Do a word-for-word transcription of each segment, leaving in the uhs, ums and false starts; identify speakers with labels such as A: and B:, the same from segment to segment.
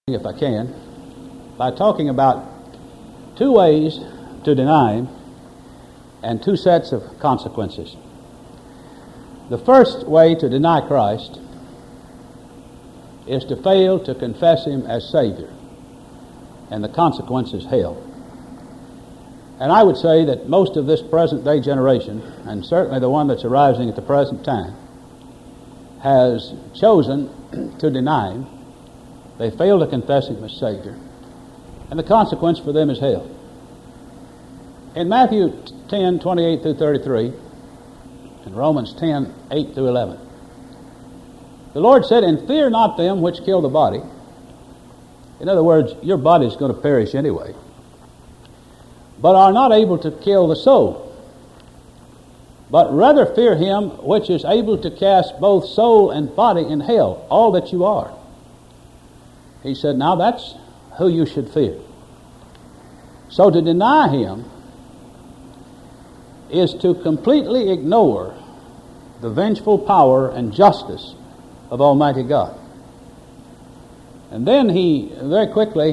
A: if I can, by talking about two ways to deny Him and two sets of consequences. The first way to deny Christ is to fail to confess Him as Savior, and the consequence is hell. And I would say that most of this present day generation, and certainly the one that's arising at the present time, has chosen to deny Him. They fail to confess Him as Savior, and the consequence for them is hell. In Matthew ten, twenty-eight through thirty-three, and Romans ten, eight through eleven, the Lord said, "And fear not them which kill the body." In other words, your body is going to perish anyway, but are not able to kill the soul. But rather fear Him which is able to cast both soul and body in hell, all that you are. He said, now that's who you should fear. So to deny Him is to completely ignore the vengeful power and justice of Almighty God. And then he very quickly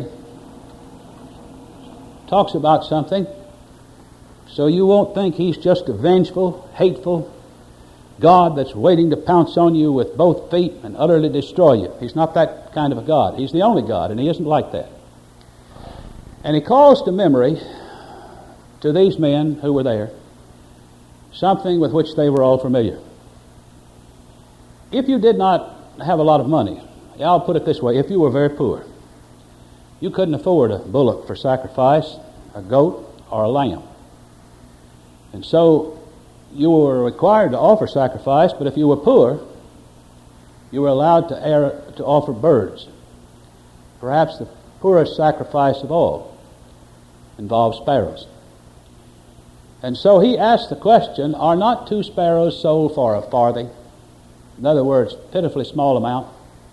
A: talks about something so you won't think He's just a vengeful, hateful God that's waiting to pounce on you with both feet and utterly destroy you. He's not that kind of a God. He's the only God, and He isn't like that. And He calls to memory to these men who were there something with which they were all familiar. If you did not have a lot of money, I'll put it this way, if you were very poor, you couldn't afford a bullock for sacrifice, a goat, or a lamb. And so you were required to offer sacrifice, but if you were poor, you were allowed to, air, to offer birds. Perhaps the poorest sacrifice of all involves sparrows. And so he asked the question, are not two sparrows sold for a farthing? In other words, pitifully small amount.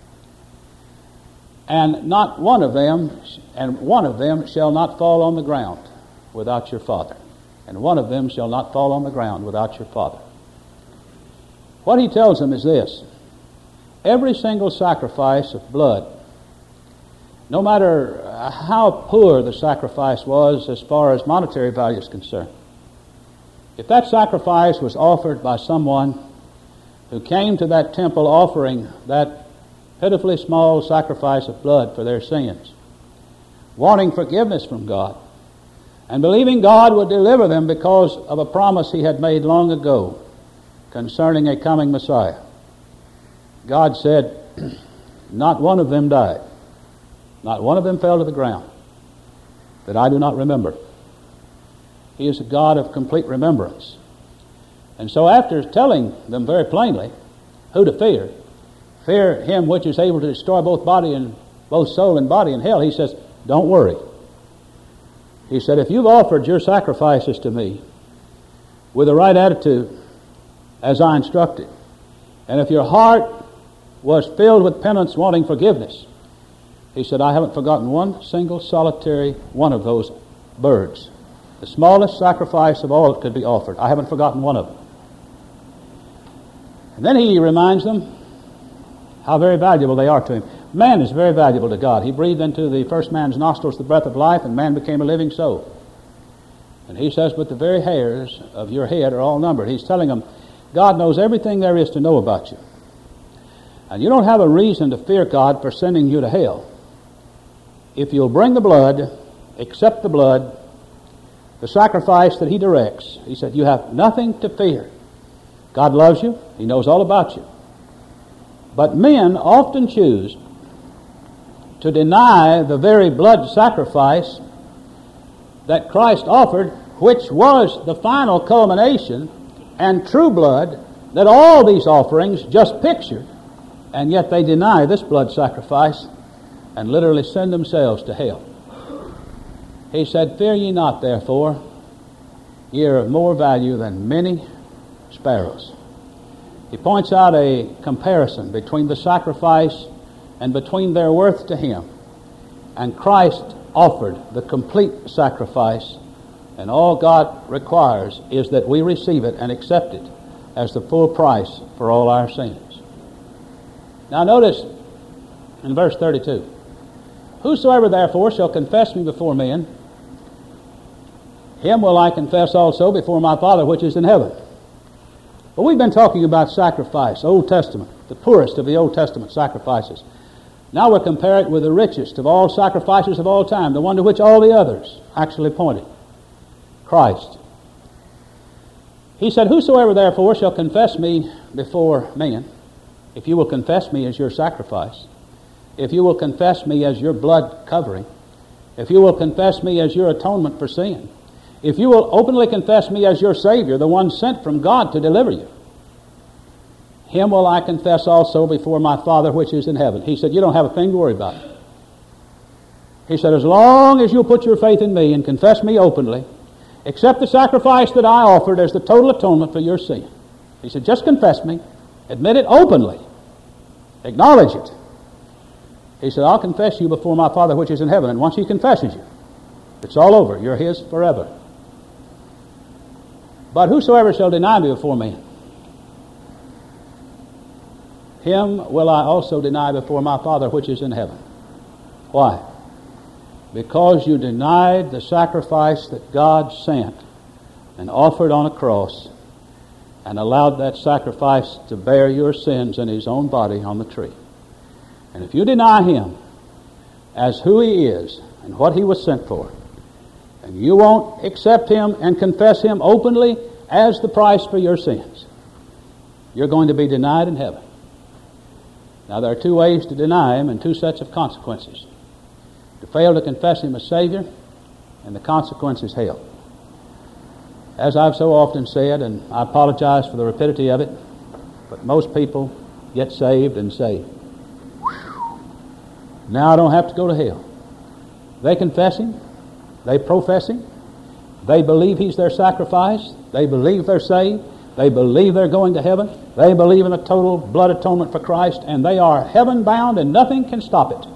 A: And not one of them, and one of them shall not fall on the ground without your Father. And one of them shall not fall on the ground without your Father. What he tells them is this: every single sacrifice of blood, no matter how poor the sacrifice was as far as monetary value is concerned, if that sacrifice was offered by someone who came to that temple offering that pitifully small sacrifice of blood for their sins, wanting forgiveness from God, and believing God would deliver them because of a promise He had made long ago concerning a coming Messiah, God said, not one of them died. Not one of them fell to the ground that I do not remember. He is a God of complete remembrance. And so after telling them very plainly who to fear, fear Him which is able to destroy both body and both soul and body in hell, He says, don't worry. He said, if you've offered your sacrifices to me with the right attitude as I instructed, and if your heart was filled with penance wanting forgiveness, He said, I haven't forgotten one single solitary one of those birds. The smallest sacrifice of all that could be offered. I haven't forgotten one of them. And then He reminds them how very valuable they are to Him. Man is very valuable to God. He breathed into the first man's nostrils the breath of life, and man became a living soul. And He says, but the very hairs of your head are all numbered. He's telling them, God knows everything there is to know about you. And you don't have a reason to fear God for sending you to hell. If you'll bring the blood, accept the blood, the sacrifice that He directs, He said, you have nothing to fear. God loves you. He knows all about you. But men often choose to deny the very blood sacrifice that Christ offered, which was the final culmination and true blood that all these offerings just pictured, and yet they deny this blood sacrifice and literally send themselves to hell. He said, fear ye not, therefore, ye are of more value than many sparrows. He points out a comparison between the sacrifice and between their worth to Him. And Christ offered the complete sacrifice, and all God requires is that we receive it and accept it as the full price for all our sins. Now notice in verse thirty-two, Whosoever therefore shall confess me before men, him will I confess also before my Father which is in heaven. But we've been talking about sacrifice, Old Testament, the poorest of the Old Testament sacrifices. Now we'll compare it with the richest of all sacrifices of all time, the one to which all the others actually pointed, Christ. He said, Whosoever therefore shall confess me before men, if you will confess me as your sacrifice, if you will confess me as your blood covering, if you will confess me as your atonement for sin, if you will openly confess me as your Savior, the one sent from God to deliver you, him will I confess also before my Father which is in heaven. He said, you don't have a thing to worry about. He said, as long as you'll put your faith in me and confess me openly, accept the sacrifice that I offered as the total atonement for your sin. He said, just confess me, admit it openly, acknowledge it. He said, I'll confess you before my Father which is in heaven. And once he confesses you, it's all over. You're his forever. But whosoever shall deny me before men, him will I also deny before my Father which is in heaven. Why? Because you denied the sacrifice that God sent and offered on a cross and allowed that sacrifice to bear your sins in his own body on the tree. And if you deny him as who he is and what he was sent for, and you won't accept him and confess him openly as the price for your sins, you're going to be denied in heaven. Now, there are two ways to deny him and two sets of consequences. To fail to confess him as Savior, and the consequence is hell. As I've so often said, and I apologize for the rapidity of it, but most people get saved and say, now I don't have to go to hell. They confess him, they profess him, they believe he's their sacrifice, they believe they're saved, they believe they're going to heaven, they believe in a total blood atonement for Christ, and they are heaven-bound and nothing can stop it.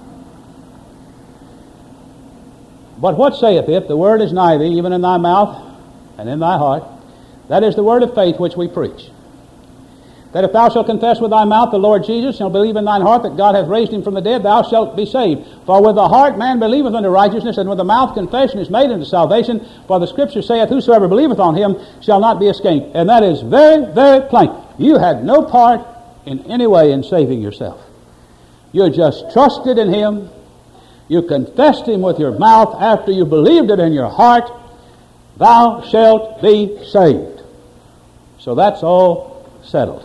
A: But what saith it? The word is nigh thee, even in thy mouth and in thy heart. That is the word of faith which we preach. That if thou shalt confess with thy mouth the Lord Jesus, and shalt believe in thine heart that God hath raised him from the dead, thou shalt be saved. For with the heart man believeth unto righteousness, and with the mouth confession is made unto salvation. For the Scripture saith, whosoever believeth on him shall not be escaped. And that is very, very plain. You had no part in any way in saving yourself. You just trusted in him. You confessed him with your mouth after you believed it in your heart. Thou shalt be saved. So that's all settled.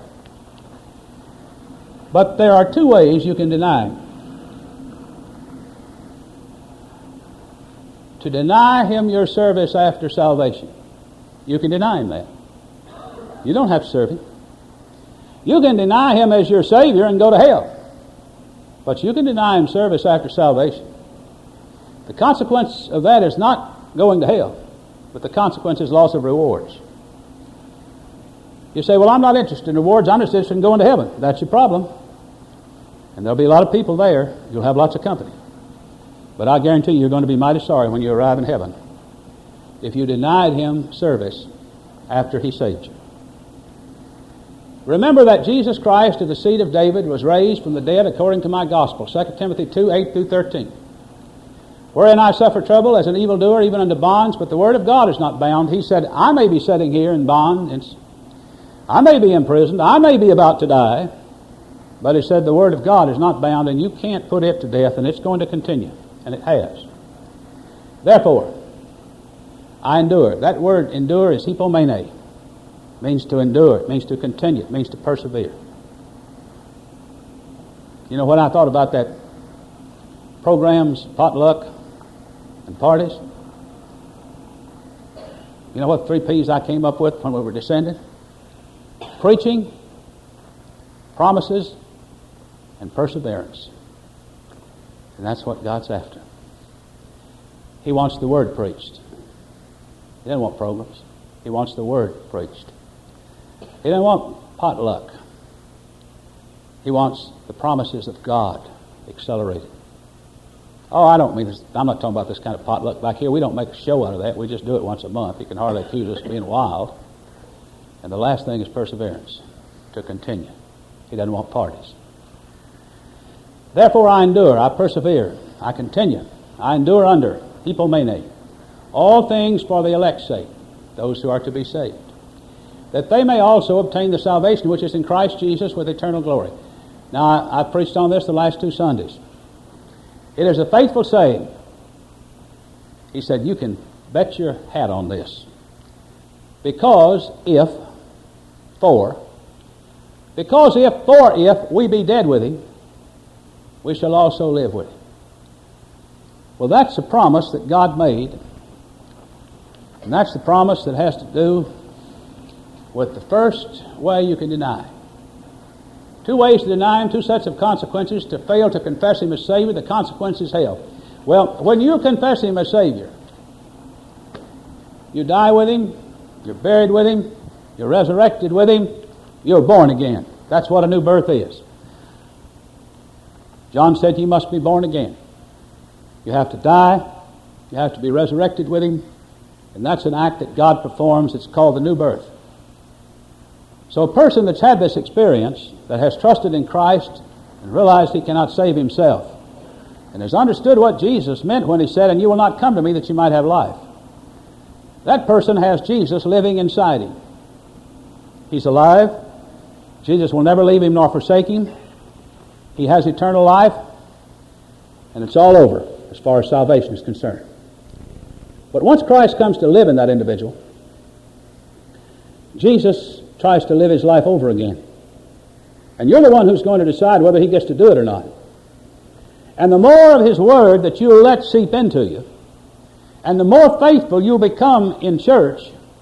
A: But there are two ways you can deny him. To deny him your service after salvation. You can deny him that. You don't have to serve him. You can deny him as your Savior and go to hell. But you can deny him service after salvation. The consequence of that is not going to hell, but the consequence is loss of rewards. You say, well, I'm not interested in rewards, I'm just interested in going to heaven. That's your problem. And there'll be a lot of people there. You'll have lots of company. But I guarantee you, you're going to be mighty sorry when you arrive in heaven if you denied him service after he saved you. Remember that Jesus Christ of the seed of David was raised from the dead according to my gospel, Second Timothy two, eight through thirteen. Wherein I suffer trouble as an evildoer, even unto bonds, but the word of God is not bound. He said, I may be sitting here in bond, and I may be imprisoned, I may be about to die, but he said the word of God is not bound, and you can't put it to death, and it's going to continue, and it has. Therefore, I endure. That word endure is hypomene. It means to endure, it means to continue, it means to persevere. You know what I thought about that programs, potluck, and parties? You know what three P's I came up with when we were descending? Preaching, promises, and perseverance. And that's what God's after. He wants the Word preached. He doesn't want programs. He wants the Word preached. He doesn't want potluck. He wants the promises of God accelerated. Oh, I don't mean this. I'm not talking about this kind of potluck back here. We don't make a show out of that. We just do it once a month. You can hardly accuse us of being wild. And the last thing is perseverance, to continue. He doesn't want parties. Therefore I endure, I persevere. I continue, I endure under, hypomene, all things for the elect's sake, those who are to be saved, that they may also obtain the salvation which is in Christ Jesus with eternal glory. Now, I, I preached on this the last two Sundays. It is a faithful saying. He said, you can bet your hat on this. Because if, for, because if, for if we be dead with him, we shall also live with him. Well, that's the promise that God made. And that's the promise that has to do with the first way you can deny. Two ways to deny him, two sets of consequences. To fail to confess him as Savior, the consequence is hell. Well, when you confess him as Savior, you die with him, you're buried with him, you're resurrected with him, you're born again. That's what a new birth is. John said you must be born again. You have to die, you have to be resurrected with him, and that's an act that God performs. It's called the new birth. So a person that's had this experience, that has trusted in Christ and realized he cannot save himself, and has understood what Jesus meant when he said, and you will not come to me that you might have life, that person has Jesus living inside him. He's alive. Jesus will never leave him nor forsake him. He has eternal life, and it's all over as far as salvation is concerned. But once Christ comes to live in that individual, Jesus tries to live his life over again. And you're the one who's going to decide whether he gets to do it or not. And the more of his word that you'll let seep into you, and the more faithful you'll become in church,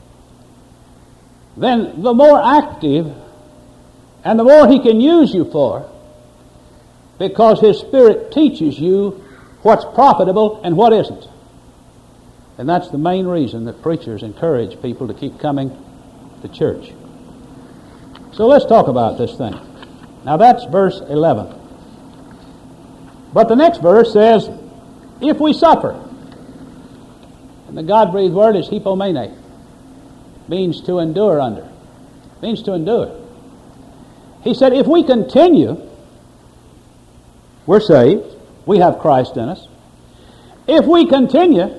A: then the more active and the more he can use you for, because his Spirit teaches you what's profitable and what isn't. And that's the main reason that preachers encourage people to keep coming to church. So let's talk about this thing. Now that's verse eleven. But the next verse says, if we suffer, and the God-breathed word is hypomene, means to endure under, means to endure. He said, if we continue, we're saved, we have Christ in us. If we continue,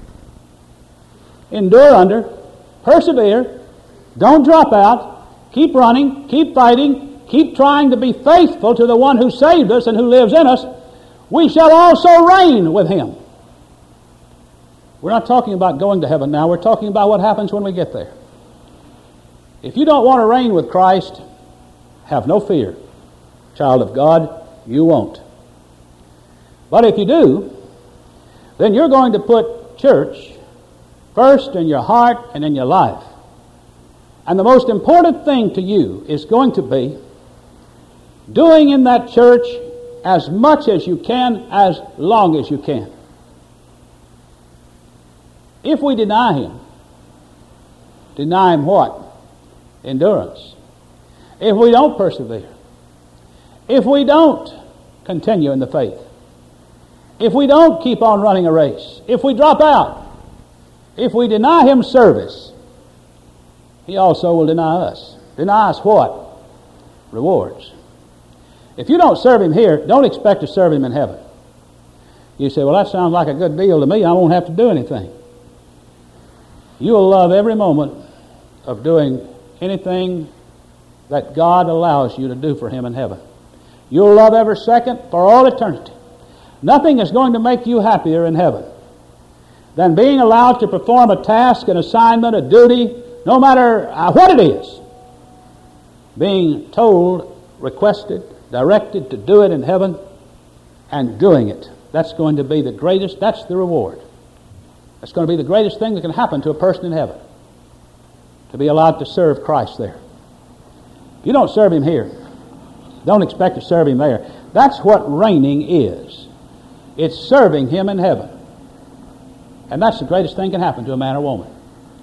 A: endure under, persevere, don't drop out, keep running, keep fighting, keep trying to be faithful to the one who saved us and who lives in us, we shall also reign with him. We're not talking about going to heaven now. We're talking about what happens when we get there. If you don't want to reign with Christ, have no fear. Child of God, you won't. But if you do, then you're going to put church first in your heart and in your life. And the most important thing to you is going to be doing in that church as much as you can, as long as you can. If we deny him, deny him what? Endurance. If we don't persevere, if we don't continue in the faith, if we don't keep on running a race, if we drop out, if we deny him service, he also will deny us. Deny us what? Rewards. If you don't serve him here, don't expect to serve him in heaven. You say, well, that sounds like a good deal to me. I won't have to do anything. You'll love every moment of doing anything that God allows you to do for him in heaven. You'll love every second for all eternity. Nothing is going to make you happier in heaven than being allowed to perform a task, an assignment, a duty, no matter what it is. Being told, requested, directed to do it in heaven, and doing it. That's going to be the greatest, that's the reward. That's going to be the greatest thing that can happen to a person in heaven, to be allowed to serve Christ there. If you don't serve him here, don't expect to serve him there. That's what reigning is. It's serving him in heaven. And that's the greatest thing that can happen to a man or woman.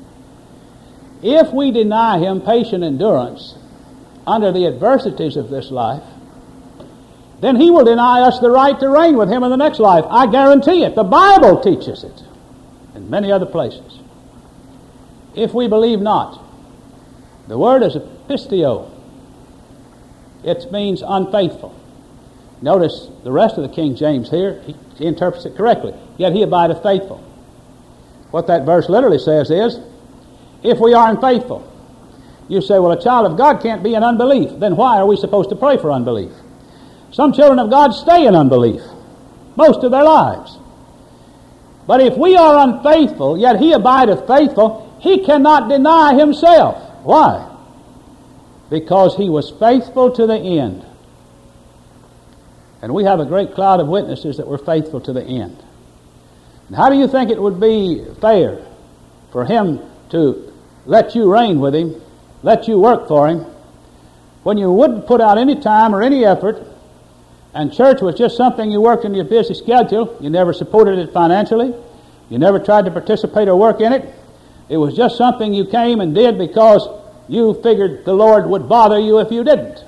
A: If we deny him patient endurance under the adversities of this life, then he will deny us the right to reign with him in the next life. I guarantee it. The Bible teaches it in many other places. If we believe not, the word is pistio. It means unfaithful. Notice the rest of the King James here. He She interprets it correctly. Yet he abideth faithful. What that verse literally says is, if we are unfaithful, you say, well, a child of God can't be in unbelief. Then why are we supposed to pray for unbelief? Some children of God stay in unbelief most of their lives. But if we are unfaithful, yet he abideth faithful, he cannot deny himself. Why? Because he was faithful to the end. And we have a great cloud of witnesses that were faithful to the end. And how do you think it would be fair for him to let you reign with him, let you work for him, when you wouldn't put out any time or any effort, and church was just something you worked in your busy schedule? You never supported it financially. You never tried to participate or work in it. It was just something you came and did because you figured the Lord would bother you if you didn't.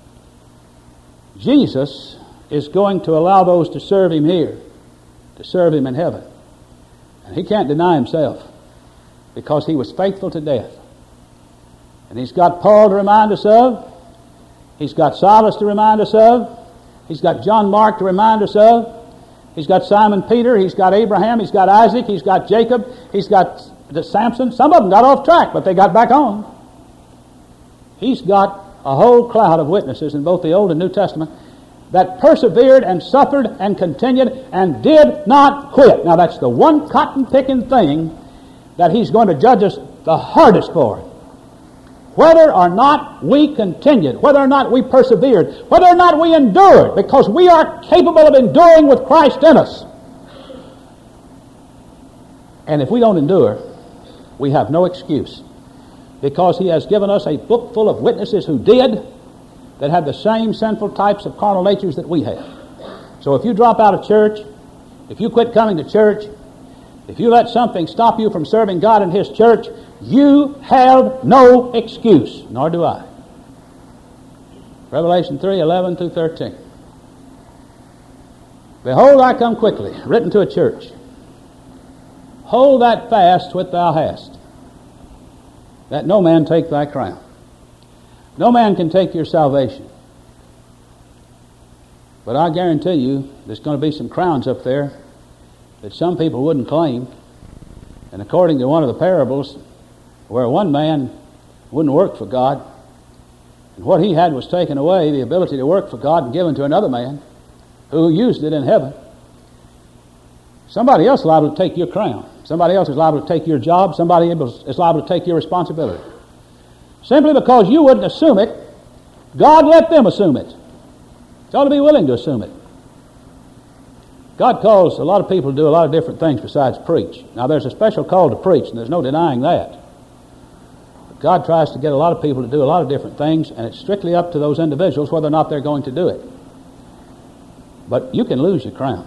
A: Jesus is going to allow those to serve him here, to serve him in heaven. And he can't deny himself because he was faithful to death. And he's got Paul to remind us of. He's got Silas to remind us of. He's got John Mark to remind us of. He's got Simon Peter. He's got Abraham. He's got Isaac. He's got Jacob. He's got Samson. Some of them got off track, but they got back on. He's got a whole cloud of witnesses in both the Old and New Testament that persevered and suffered and continued and did not quit. Now that's the one cotton-picking thing that he's going to judge us the hardest for. Whether or not we continued, whether or not we persevered, whether or not we endured, because we are capable of enduring with Christ in us. And if we don't endure, we have no excuse, because he has given us a book full of witnesses who did, that had the same sinful types of carnal natures that we have. So if you drop out of church, if you quit coming to church, if you let something stop you from serving God in his church, you have no excuse, nor do I. Revelation three, eleven through thirteen. Behold, I come quickly, written to a church. Hold that fast which thou hast, that no man take thy crown. No man can take your salvation. But I guarantee you there's going to be some crowns up there that some people wouldn't claim. And according to one of the parables, where one man wouldn't work for God, and what he had was taken away, the ability to work for God, and given to another man who used it in heaven. Somebody else is liable to take your crown. Somebody else is liable to take your job. Somebody is liable to take your responsibility. Simply because you wouldn't assume it, God let them assume it. You ought to be willing to assume it. God calls a lot of people to do a lot of different things besides preach. Now there's a special call to preach, and there's no denying that. But God tries to get a lot of people to do a lot of different things, and it's strictly up to those individuals whether or not they're going to do it. But you can lose your crown.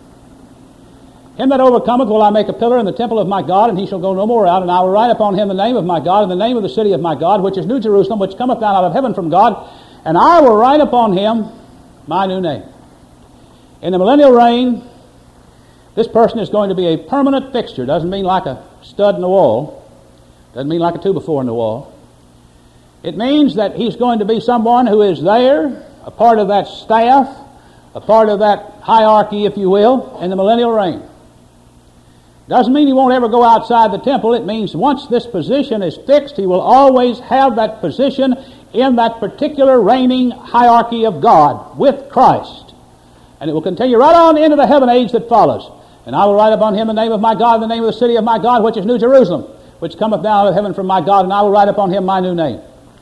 A: Him that overcometh will I make a pillar in the temple of my God, and he shall go no more out, and I will write upon him the name of my God, and the name of the city of my God, which is New Jerusalem, which cometh down out of heaven from God, and I will write upon him my new name. In the millennial reign, this person is going to be a permanent fixture. Doesn't mean like a stud in the wall. Doesn't mean like a two-by-four in the wall. It means that he's going to be someone who is there, a part of that staff, a part of that hierarchy, if you will, in the millennial reign. Doesn't mean he won't ever go outside the temple. It means once this position is fixed, he will always have that position in that particular reigning hierarchy of God with Christ. And it will continue right on into the heaven age that follows. And I will write upon him the name of my God, and the name of the city of my God, which is New Jerusalem, which cometh down out of heaven from my God, and I will write upon him my new name.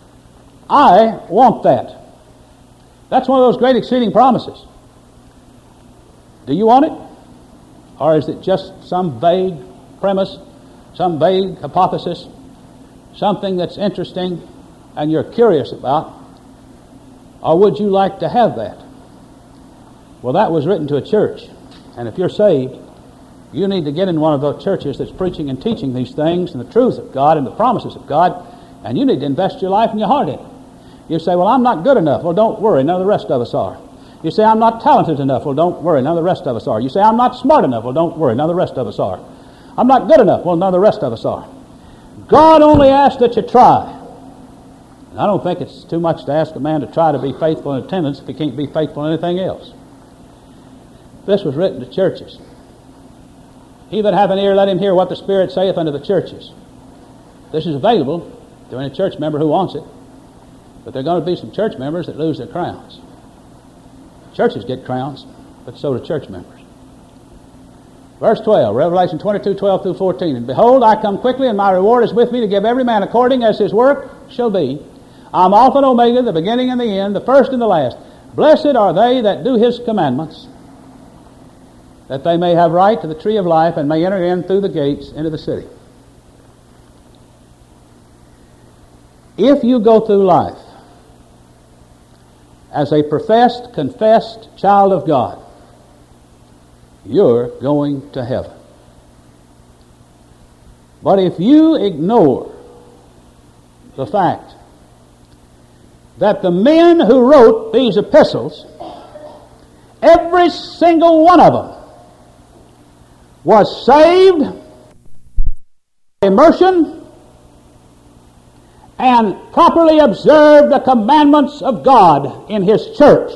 A: I want that. That's one of those great exceeding promises. Do you want it? Or is it just some vague premise, some vague hypothesis, something that's interesting and you're curious about? Or would you like to have that? Well, that was written to a church. And if you're saved, you need to get in one of those churches that's preaching and teaching these things and the truth of God and the promises of God, and you need to invest your life and your heart in it. You say, well, I'm not good enough. Well, don't worry. None of the rest of us are. You say, I'm not talented enough. Well, don't worry. None of the rest of us are. You say, I'm not smart enough. Well, don't worry. None of the rest of us are. I'm not good enough. Well, none of the rest of us are. God only asks that you try. And I don't think it's too much to ask a man to try to be faithful in attendance if he can't be faithful in anything else. This was written to churches. He that hath an ear, let him hear what the Spirit saith unto the churches. This is available to any church member who wants it. But there are going to be some church members that lose their crowns. Churches get crowns, but so do church members. Verse twelve, Revelation twenty-two, twelve through fourteen. And behold, I come quickly, and my reward is with me to give every man according as his work shall be. I'm Alpha and Omega, the beginning and the end, the first and the last. Blessed are they that do his commandments, that they may have right to the tree of life and may enter in through the gates into the city. If you go through life as a professed, confessed child of God, you're going to heaven. But if you ignore the fact that the men who wrote these epistles, every single one of them was saved by immersion and properly observed the commandments of God in His church,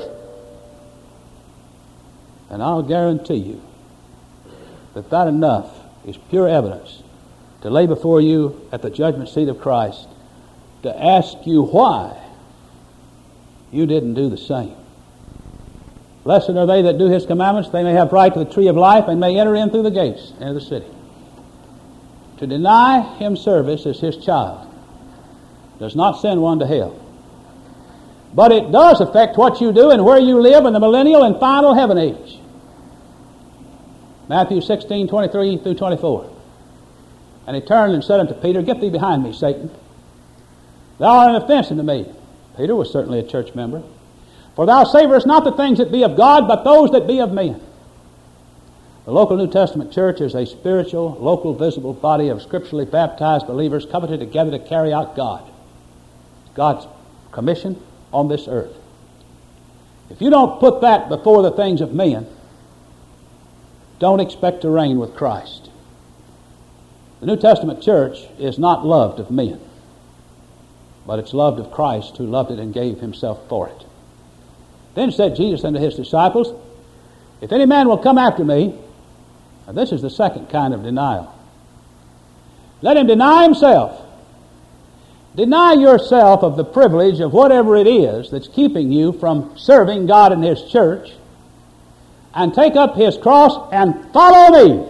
A: and I'll guarantee you that that enough is pure evidence to lay before you at the judgment seat of Christ to ask you why you didn't do the same. Blessed are they that do His commandments, they may have right to the tree of life and may enter in through the gates into the city. To deny Him service as His child does not send one to hell. But it does affect what you do and where you live in the millennial and final heaven age. Matthew sixteen, twenty-three through twenty-four. And he turned and said unto Peter, Get thee behind me, Satan. Thou art an offense unto me. Peter was certainly a church member. For thou savorest not the things that be of God, but those that be of men. The local New Testament church is a spiritual, local, visible body of scripturally baptized believers covenanted together to carry out God. God's commission on this earth. If you don't put that before the things of men, don't expect to reign with Christ. The New Testament church is not loved of men, but it's loved of Christ, who loved it and gave Himself for it. Then said Jesus unto His disciples, If any man will come after me, and this is the second kind of denial, let him deny himself. Deny yourself of the privilege of whatever it is that's keeping you from serving God in His church, and take up his cross and follow me.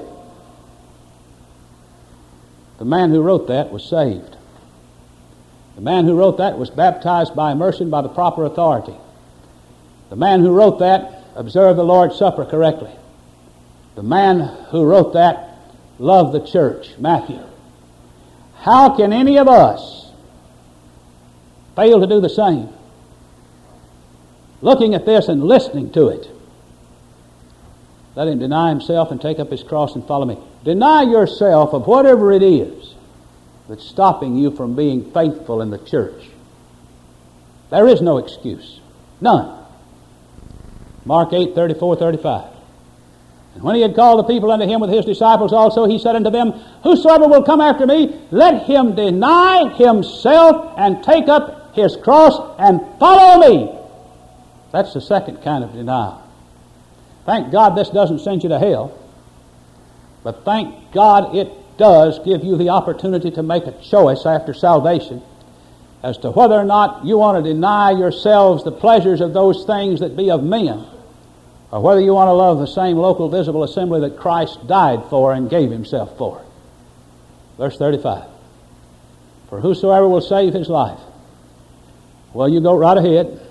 A: The man who wrote that was saved. The man who wrote that was baptized by immersion by the proper authority. The man who wrote that observed the Lord's Supper correctly. The man who wrote that loved the church, Matthew. How can any of us fail to do the same? Looking at this and listening to it. Let him deny himself and take up his cross and follow me. Deny yourself of whatever it is that's stopping you from being faithful in the church. There is no excuse. None. Mark eight, thirty-four, thirty-five. And when he had called the people unto him with his disciples also, he said unto them, Whosoever will come after me, let him deny himself and take up his cross and follow me. That's the second kind of denial. Thank God this doesn't send you to hell, but thank God it does give you the opportunity to make a choice after salvation as to whether or not you want to deny yourselves the pleasures of those things that be of men, or whether you want to love the same local visible assembly that Christ died for and gave Himself for. Verse thirty-five. For whosoever will save his life. Well, you go right ahead.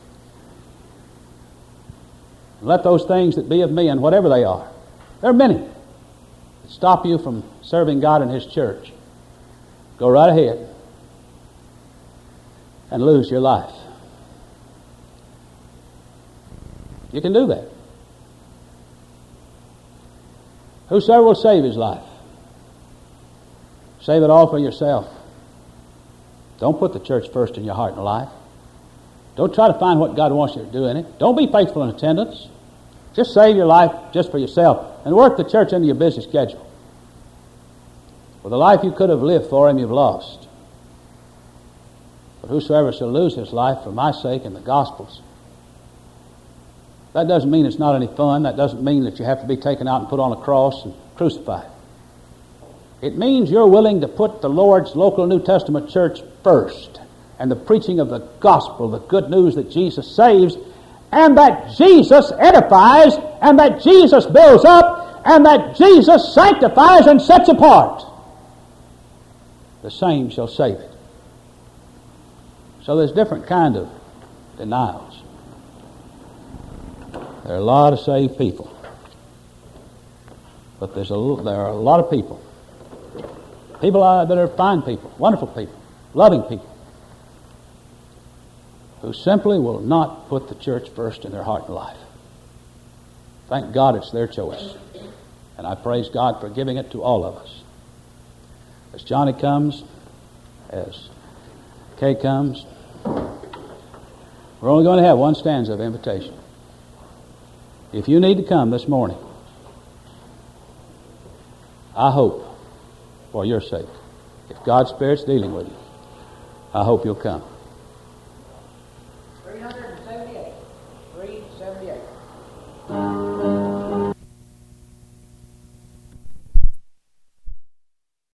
A: Let those things that be of men, whatever they are, there are many that stop you from serving God in His church. Go right ahead and lose your life. You can do that. Whosoever will save his life, save it all for yourself. Don't put the church first in your heart and life. Don't try to find what God wants you to do in it. Don't be faithful in attendance. Just save your life just for yourself and work the church into your busy schedule. For the life you could have lived for Him, you've lost. But whosoever shall lose his life for my sake and the gospel's, That doesn't mean it's not any fun. That doesn't mean that you have to be taken out and put on a cross and crucified. It means you're willing to put the Lord's local New Testament church first, and the preaching of the gospel, the good news that Jesus saves, and that Jesus edifies, and that Jesus builds up, and that Jesus sanctifies and sets apart. The same shall save it. So there's different kind of denials. There are a lot of saved people, but there's a, there are a lot of people, people uh, that are fine people, wonderful people, loving people, who simply will not put the church first in their heart and life. Thank God it's their choice, and I praise God for giving it to all of us. As Johnny comes, as Kay comes, we're only going to have one stanza of invitation. If you need to come this morning, I hope, for your sake, if God's Spirit's dealing with you, I hope you'll come.
B: three seventy-eight. three seventy-eight.